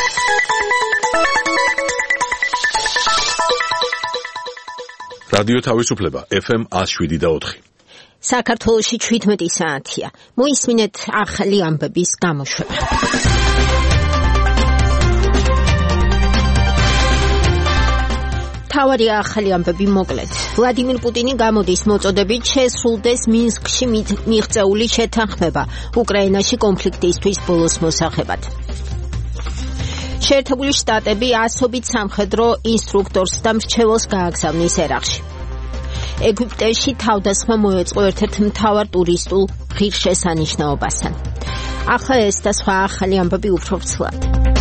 რადიო თავისუფლება FM 107.4. საქართველოში 17 საათია. მოისმინეთ ახალი ამბების გამოშვება. თავარი ახალი ამბები მოკლედ. ვლადიმირ პუტინი გამოდის მოწოდებით შესრულდეს მინსკში მიღწეული შეთანხმება უკრაინაში კონფლიქტისთვის ბოლოს მოსახებად. შეერთებული შტატები ასობით სამხედრო ინსტრუქტორს და მრჩეველს გააგზავნის ერაყში. ეგვიპტეში თავდასხმა მოეწყო ერთ-ერთ მთავარ ტურისტულ ღირსშესანიშნაობასთან. ახლა ეს და სხვა ახალი ამბები უფრო ვრცლად.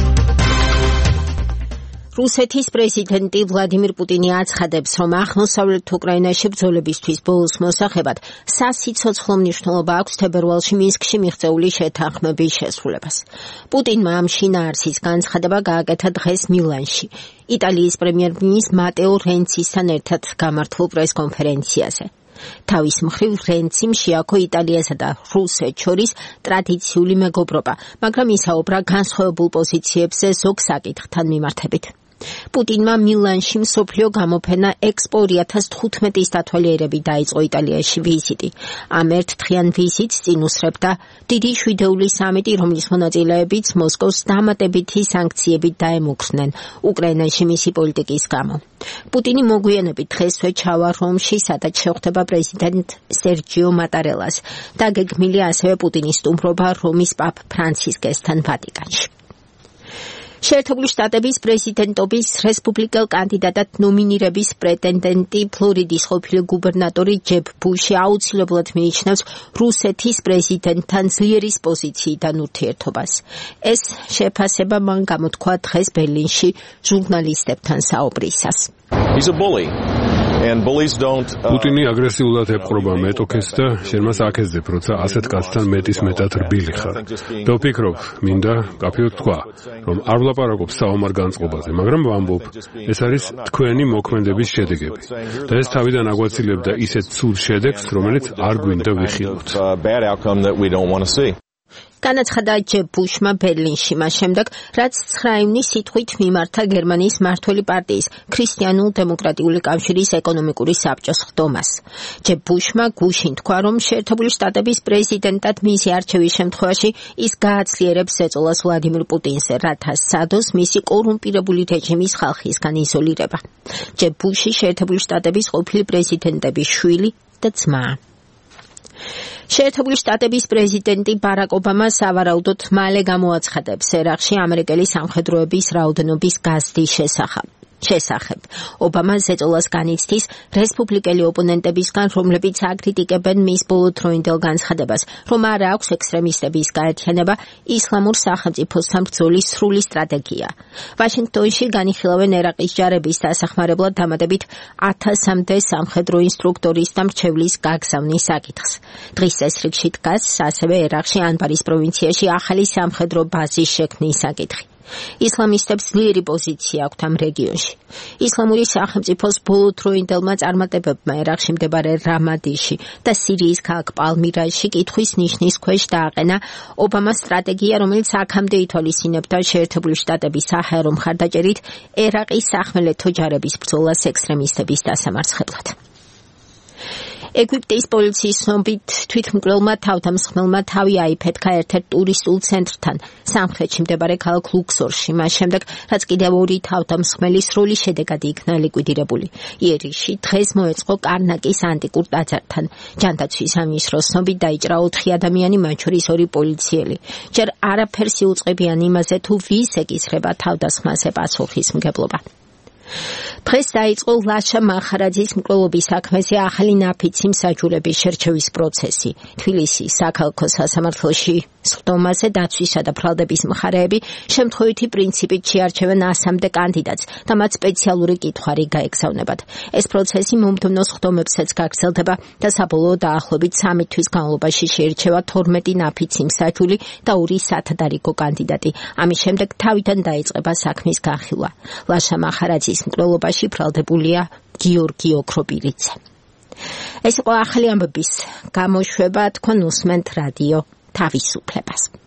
რუსეთის პრეზიდენტი ვლადიმირ პუტინი აცხადებს, რომ აღმოსავლეთ უკრაინაში ბრძოლებისთვის ბოლოს მოსახებად სასიცოცხლო მნიშვნელობა აქვს თებერვალში მინსკში მიღწეული შეთანხმების შესრულებას. პუტინმა ამ შინაარსის განცხადება გააკეთა დღეს მილანში, იტალიის პრემიერ-მინისტრ მატეო რენცისთან ერთად გამართულ პრესკონფერენციაზე. თავის მხრივ რენციმ შეაქო იტალიასა და რუსეთს შორის ტრადიციული მეგობრობა, მაგრამ ისაუბრა განსხვავებულ პოზიციებზე ზოგ საკითხთან მიმართებით. პუტინმა მილანში მსოფლიო გამოფენა ექსპო 2015-ის დათვალიერებით დაიწყო იტალიაში ვიზიტი. ამ ერთდღიან ვიზიტს წინ უსწრებდა დიდი შვიდეული სამიტი, რომლის მონაწილეებიც მოსკოვს დამატებითი სანქციებით დაემუქრნენ უკრაინაში მისი პოლიტიკის გამო. პუტინი მოგვიანებით დღესვე ჩავა რომში, სადაც შეხვდება პრეზიდენტ სერჯიო მატარელას. დაგეგმილია ასევე პუტინის სტუმრობა რომის პაპ ფრანცისკესთან ვატიკანში. შეერთებული შტატების პრეზიდენტობის რესპუბლიკელ კანდიდატად ნომინირების პრეტენდენტი ფლორიდის ყოფილი გუბერნატორი ჯებ ბუში აუცილებლად მიიჩნევს რუსეთის პრეზიდენტთან ძლიერის პოზიციიდან ურთიერთობას. ეს შეფასება მან გამოთქვა დღეს ბერლინში ჟურნალისტებთან საუბრისას. პუტინი აგრესიულად ეპყრობა მეტოქეს და შენ მას აკეცდებ, როცა ასეთ კაცთან მეტად რბილი ხარ. და ვფიქრობ, მინდა კაფეოდ თქვა, რომ არ ვლაპარაკობ საომარ განწყობაზე, მაგრამ ვამბობ, ეს არის თქვენი მოქმედების შედეგები. და ეს თავიდან აგვაცილებდა ისეთ ცუდ შედეგს, რომელიც არ გვინდა ვიხილოთ. განაცხადა ჯებ ბუშმა ბერლინში მას შემდეგ, რაც 9 ივნის სიტყვით მიმართა გერმანიის მმართველი პარტიის ქრისტიანულ-დემოკრატიული კავშირის ეკონომიკური საბჭოს ხდომას. ჯებ ბუშმა გუშინ თქვა, რომ შეერთებული შტატების პრეზიდენტად მისი არჩევის შემთხვევაში ის გააცლიერებს ზეწოლას ვლადიმირ პუტინზე, რათა სცადოს მისი კორუმპირებული რეჟიმის ხალხისგან იზოლირება. ჯებ ბუში შეერთებული შტატების ყოფილი პრეზიდენტების შვილი და ძმა. შეერთებული შტატების პრეზიდენტი ბარაკ ობამა სავარაუდოდ მალე გამოაცხადებს ერაყში ამერიკელი სამხედროების რაოდენობის გაზრდის შესახებ. ობამა ზეწოლას განიცდის რესპუბლიკელი ოპონენტებისგან, რომლებიც აკრიტიკებენ მის ბოლოდროინდელ განცხადებას, რომ არ აქვს ექსტრემისტების გაერთიანება ისლამურ სახელმწიფოსთან ბრძოლის სრული სტრატეგია. ვაშინგტონში განიხილავენ ერაყის ჯარების დასახმარებლად დამატებით 1000-მდე სამხედრო ინსტრუქტორის და მრჩევლის გაგზავნის საკითხს. დღის წესრიგში დგას ასევე ერაყში ანბარის პროვინციაში ახალი სამხედრო ბაზის შექმნის საკითხი. ისლამისტებს ძლიერი პოზიცია აქვთ ამ რეგიონში. ისლამური სახელმწიფოს ბოლოდროინდელმა წარმატებებმა ერაყში მდებარე რამადიში და სირიის ქალაქ პალმირაში კითხვის ნიშნის ქვეშ დააყენა ობამას სტრატეგია, რომელიც აქამდე ითვალისწინებდა შეერთებული შტატების საჰაერო მხარდაჭერით ერაყის სახმელეთო ჯარების ბრძოლას ექსტრემისტების დასამარცხებლად. ეგვიპტის პოლიციის ცნობით თვითმკვლელმა თავდამსხმელმა თავი აიფეთქა ერთ-ერთ ტურისტულ ცენტრთან სამხრეთში მდებარე ქალაქ ლუქსორში, მას შემდეგ რაც კიდევ 2 თავდამსხმელი სრული შედეგად იქნა ლიკვიდირებული. იერიში დღეს მოეწყო კარნაკის ანტიკურ ტაძართან. ჯანდაცვის სამინისტროს ცნობით დაიჭრა 4 ადამიანი, მათ შორის 2 პოლიციელი. ჯერ არაფერს იუწყებიან იმაზე, თუ ვის ეკისრება თავდასხმაზე პასუხისმგებლობა. დღეს დაიწყო ლაშა მახარაძის მკვლელობის საქმეზე ახალი ნაფიცი მსაჯულების შერჩევის პროცესი. თბილისის საქალაქო სასამართლოში სხდომაზე დაცვისა და ბრალდების მხარეები შემთხვევითი პრინციპით შეარჩევენ 100-მდე კანდიდატს და მათ სპეციალური კითხვარი გაეგზავნებათ. ეს პროცესი მომდევნო სხდომებსაც გაგრძელდება და საბოლოო დაახლოებით 3 თვის განმავლობაში შეირჩევა 12 ნაფიცი მსაჯული და 2 სათადარიგო კანდიდატი. ამის შემდეგ თავიდან დაიწყება საქმის განხილვა. ლაშა მახარაძის მკვლელობაში ბრალდებულია გიორგი ოქროპირიძე. ეს იყო ახალი ამბების გამოშვება, თქვენ უსმენთ რადიო თავისუფლებას.